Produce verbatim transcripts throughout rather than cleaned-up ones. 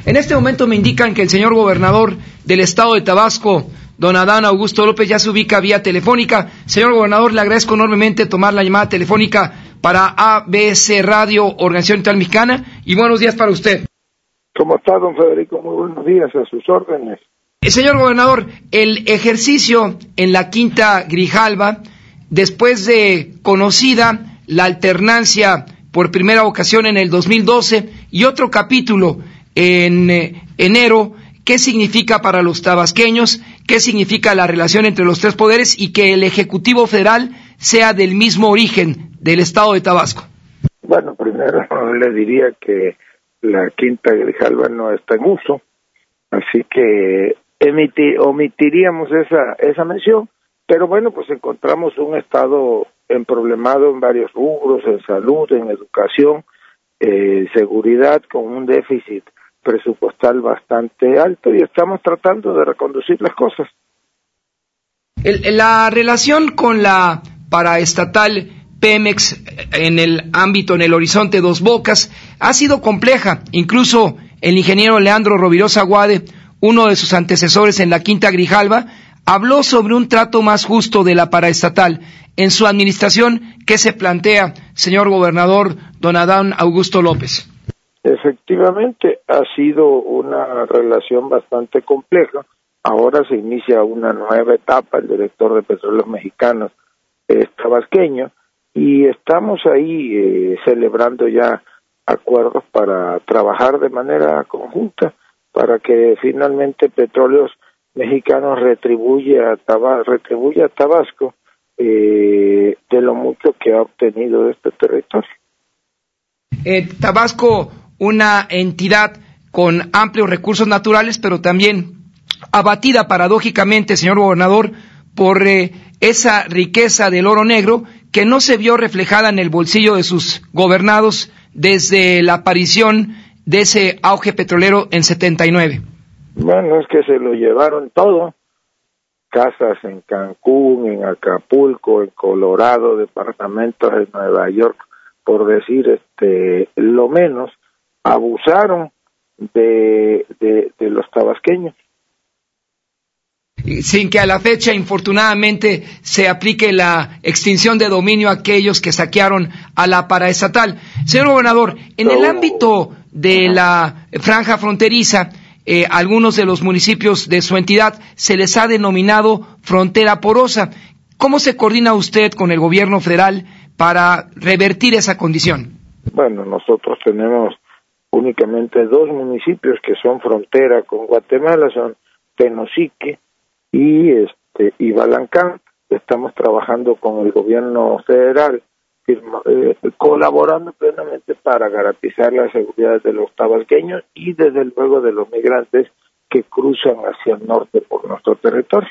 En este momento me indican que el señor gobernador del estado de Tabasco, don Adán Augusto López, ya se ubica vía telefónica. Señor gobernador, le agradezco enormemente tomar la llamada telefónica para A B C Radio, Organización Internacional Mexicana, y buenos días para usted. ¿Cómo está, don Federico? Muy buenos días, a sus órdenes. Eh, señor gobernador, el ejercicio en la Quinta Grijalva, después de conocida la alternancia por primera ocasión en el dos mil doce y otro capítulo en eh, enero, ¿qué significa para los tabasqueños? ¿Qué significa la relación entre los tres poderes y que el Ejecutivo Federal sea del mismo origen del estado de Tabasco? Bueno, primero le diría que la Quinta Grijalva no está en uso, así que emiti- omitiríamos esa esa mención, pero bueno, pues encontramos un estado emproblemado en varios rubros, en salud, en educación, eh, seguridad, con un déficit presupuestal bastante alto, y estamos tratando de reconducir las cosas. El, la relación con la paraestatal Pemex en el ámbito, en el horizonte Dos Bocas, ha sido compleja. Incluso el ingeniero Leandro Rovirosa Guade, uno de sus antecesores en la Quinta Grijalva, habló sobre un trato más justo de la paraestatal. En su administración, ¿qué se plantea, señor gobernador don Adán Augusto López? Efectivamente, ha sido una relación bastante compleja. Ahora se inicia una nueva etapa. El director de Petróleos Mexicanos es tabasqueño, y estamos ahí eh, celebrando ya acuerdos para trabajar de manera conjunta para que finalmente Petróleos Mexicanos retribuya a, Tabas- retribuya a Tabasco eh, de lo mucho que ha obtenido de este territorio. Eh, Tabasco, una entidad con amplios recursos naturales, pero también abatida paradójicamente, señor gobernador, por eh, esa riqueza del oro negro que no se vio reflejada en el bolsillo de sus gobernados desde la aparición de ese auge petrolero en setenta y nueve. Bueno, es que se lo llevaron todo. Casas en Cancún, en Acapulco, en Colorado, departamentos en Nueva York, por decir este lo menos. Abusaron de, de, de los tabasqueños. Sin que a la fecha, infortunadamente, se aplique la extinción de dominio a aquellos que saquearon a la paraestatal. Señor gobernador, en el ámbito de la franja fronteriza, eh, algunos de los municipios de su entidad se les ha denominado frontera porosa. ¿Cómo se coordina usted con el gobierno federal para revertir esa condición? Bueno, nosotros tenemos únicamente dos municipios que son frontera con Guatemala, son Tenosique y este y Balancán. Estamos trabajando con el gobierno federal, firma, eh, colaborando plenamente para garantizar la seguridad de los tabasqueños y desde luego de los migrantes que cruzan hacia el norte por nuestro territorio.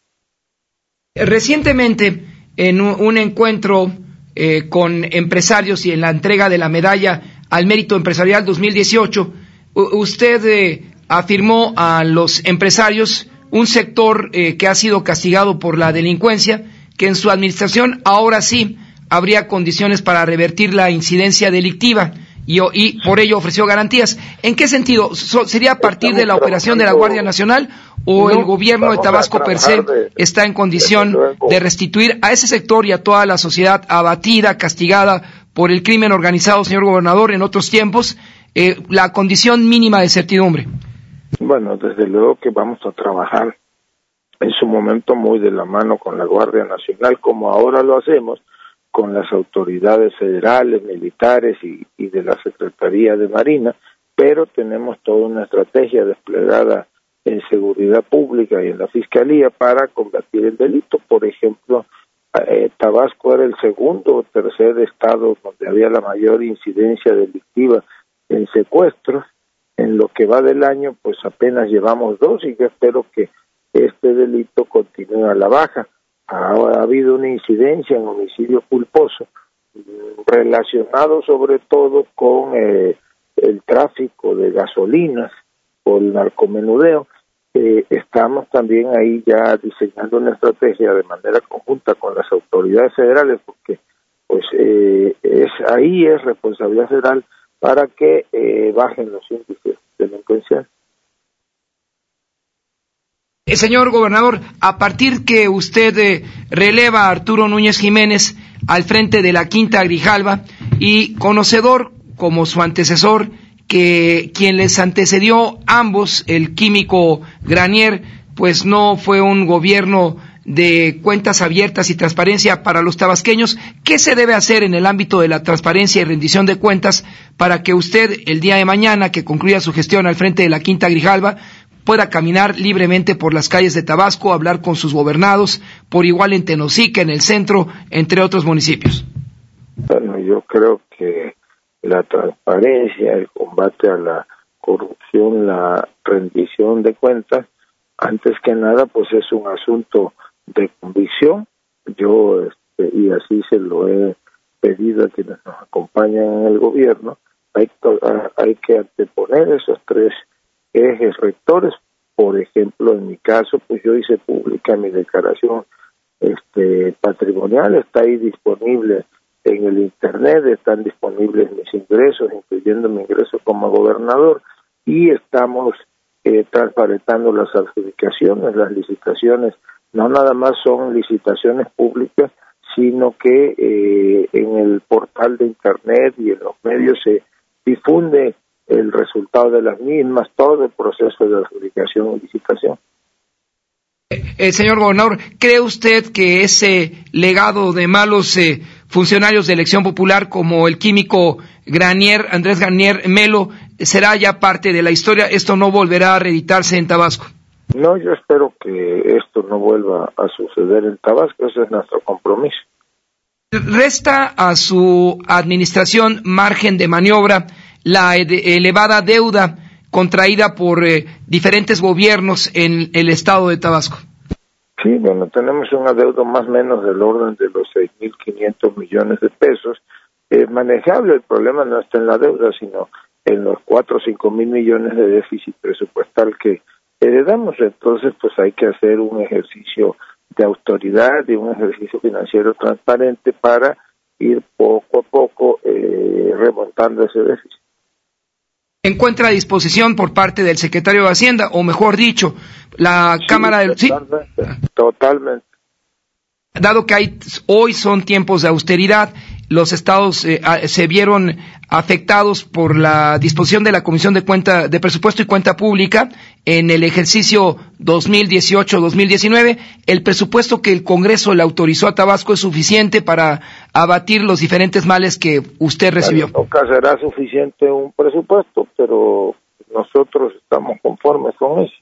Recientemente, en un, un encuentro eh, con empresarios y en la entrega de la medalla al mérito empresarial dos mil dieciocho, usted eh, afirmó a los empresarios, un sector eh, que ha sido castigado por la delincuencia, que en su administración ahora sí habría condiciones para revertir la incidencia delictiva y, y por ello ofreció garantías. ¿En qué sentido? ¿Sería a partir Estamos de la operación de la Guardia Nacional o no, el gobierno de Tabasco per se de, está en condición de, de restituir a ese sector y a toda la sociedad abatida, castigada por el crimen organizado, señor gobernador, en otros tiempos, eh, la condición mínima de certidumbre? Bueno, desde luego que vamos a trabajar en su momento muy de la mano con la Guardia Nacional, como ahora lo hacemos con las autoridades federales, militares y, y de la Secretaría de Marina, pero tenemos toda una estrategia desplegada en seguridad pública y en la Fiscalía para combatir el delito. Por ejemplo, eh, Tabasco era el segundo o tercer estado donde había la mayor incidencia delictiva en secuestros. En lo que va del año, pues apenas llevamos dos, y yo espero que este delito continúe a la baja. Ha, ha habido una incidencia en homicidio culposo relacionado sobre todo con eh, el tráfico de gasolinas o el narcomenudeo. Eh, estamos también ahí ya diseñando una estrategia de manera conjunta con las autoridades federales, porque pues eh, es ahí es responsabilidad federal para que eh, bajen los índices delincuenciales. Eh, señor gobernador, a partir que usted eh, releva a Arturo Núñez Jiménez al frente de la Quinta Grijalva y conocedor como su antecesor, que quien les antecedió ambos, el químico Granier, pues no fue un gobierno de cuentas abiertas y transparencia para los tabasqueños. ¿Qué se debe hacer en el ámbito de la transparencia y rendición de cuentas para que usted, el día de mañana, que concluya su gestión al frente de la Quinta Grijalva, pueda caminar libremente por las calles de Tabasco, hablar con sus gobernados, por igual en Tenosique, en el centro, entre otros municipios? Bueno, yo creo que la transparencia, el combate a la corrupción, la rendición de cuentas, antes que nada, pues es un asunto de convicción. Yo, este, y así se lo he pedido a quienes nos acompañan en el gobierno, hay, hay que anteponer esos tres ejes rectores. Por ejemplo, en mi caso, pues yo hice pública mi declaración este, patrimonial, está ahí disponible en el internet, están disponibles mis ingresos, incluyendo mi ingreso como gobernador, y estamos eh, transparentando las adjudicaciones, las licitaciones. No nada más son licitaciones públicas, sino que eh, en el portal de internet y en los medios se difunde el resultado de las mismas, todo el proceso de adjudicación y licitación. Eh, señor gobernador, ¿cree usted que ese legado de malos eh, funcionarios de elección popular como el químico Granier, Andrés Granier Melo, será ya parte de la historia? ¿Esto no volverá a reeditarse en Tabasco? No, yo espero que esto no vuelva a suceder en Tabasco, ese es nuestro compromiso. ¿Resta a su administración margen de maniobra la elevada deuda contraída por eh, diferentes gobiernos en el estado de Tabasco? Sí, bueno, tenemos una deuda más o menos del orden de los seis mil quinientos millones de pesos. Es manejable, el problema no está en la deuda, sino en los cuatro o cinco mil millones de déficit presupuestal que heredamos. Entonces, pues hay que hacer un ejercicio de autoridad y un ejercicio financiero transparente para ir poco a poco eh, remontando ese déficit. ¿Encuentra a disposición por parte del secretario de Hacienda, o mejor dicho, la sí, Cámara del... Totalmente, sí, totalmente. Dado que hay, hoy son tiempos de austeridad, los estados eh, se vieron afectados por la disposición de la Comisión de Cuenta de Presupuesto y Cuenta Pública en el ejercicio dos mil dieciocho dos mil diecinueve. El presupuesto que el Congreso le autorizó a Tabasco es suficiente para abatir los diferentes males que usted recibió. Bueno, nunca será suficiente un presupuesto, pero nosotros estamos conformes con eso.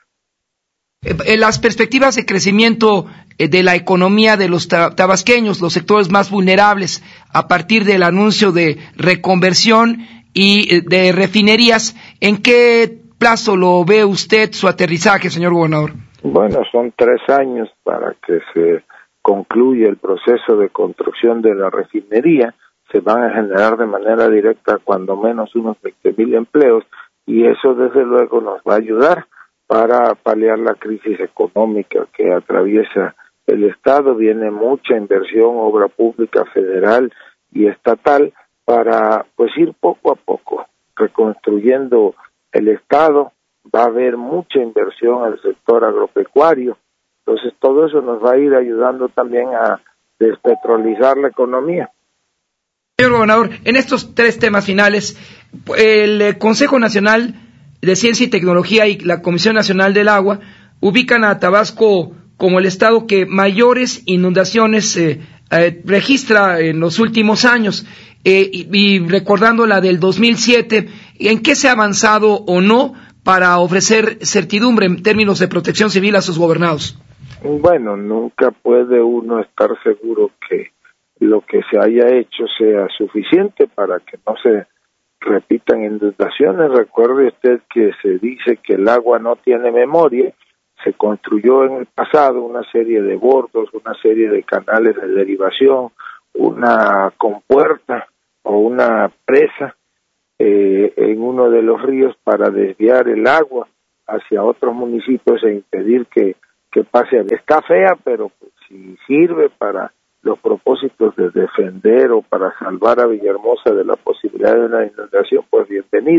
Las perspectivas de crecimiento de la economía de los tabasqueños, los sectores más vulnerables, a partir del anuncio de reconversión y de refinerías, ¿en qué plazo lo ve usted su aterrizaje, señor gobernador? Bueno, son tres años para que se concluya el proceso de construcción de la refinería. Se van a generar de manera directa cuando menos unos veinte mil empleos, y eso desde luego nos va a ayudar para paliar la crisis económica que atraviesa el Estado. Viene mucha inversión, obra pública federal y estatal, para pues ir poco a poco reconstruyendo el Estado. Va a haber mucha inversión al sector agropecuario, entonces todo eso nos va a ir ayudando también a despetrolizar la economía. Señor gobernador, en estos tres temas finales, el Consejo Nacional de Ciencia y Tecnología y la Comisión Nacional del Agua ubican a Tabasco como el estado que mayores inundaciones eh, eh, registra en los últimos años, eh, y, y recordando la del dos mil siete, ¿en qué se ha avanzado o no para ofrecer certidumbre en términos de protección civil a sus gobernados? Bueno, nunca puede uno estar seguro que lo que se haya hecho sea suficiente para que no se repitan inundaciones. Recuerde usted que se dice que el agua no tiene memoria. Se construyó en el pasado una serie de bordos, una serie de canales de derivación, una compuerta o una presa eh, en uno de los ríos para desviar el agua hacia otros municipios e impedir que, que pase. Está fea, pero pues, si sirve para los propósitos de defender o para salvar a Villahermosa de la posibilidad de una inundación, pues bienvenida.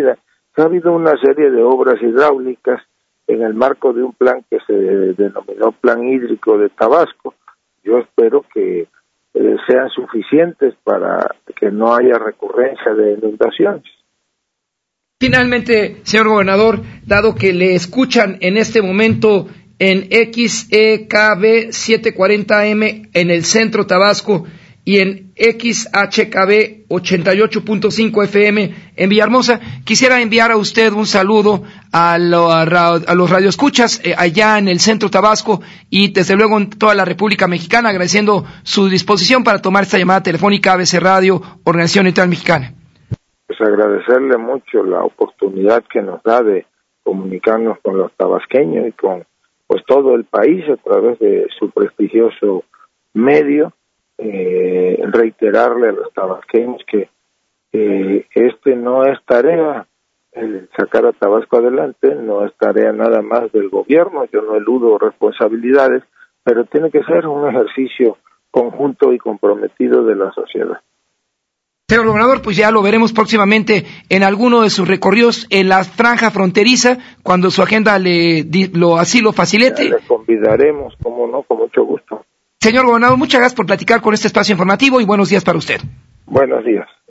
ha habido una serie de obras hidráulicas en el marco de un plan que se denominó Plan Hídrico de Tabasco. Yo espero que eh, sean suficientes para que no haya recurrencia de inundaciones. Finalmente, señor gobernador, dado que le escuchan en este momento en X E K B setecientos cuarenta A M en el centro Tabasco y en X H K B ochenta y ocho punto cinco F M en Villahermosa, quisiera enviar a usted un saludo a, lo, a, a los radioescuchas eh, allá en el centro Tabasco y desde luego en toda la República Mexicana, agradeciendo su disposición para tomar esta llamada telefónica a A B C Radio, Organización Neutral Mexicana. Pues agradecerle mucho la oportunidad que nos da de comunicarnos con los tabasqueños y con pues todo el país a través de su prestigioso medio. Eh, reiterarle a los tabasqueños que eh, este no es tarea, el sacar a Tabasco adelante no es tarea nada más del gobierno, yo no eludo responsabilidades, pero tiene que ser un ejercicio conjunto y comprometido de la sociedad. Señor gobernador, pues ya lo veremos próximamente en alguno de sus recorridos en la franja fronteriza, cuando su agenda le lo así lo facilite. Ya le convidaremos, como no, con mucho gusto. Señor gobernador, muchas gracias por platicar con este espacio informativo y buenos días para usted. Buenos días.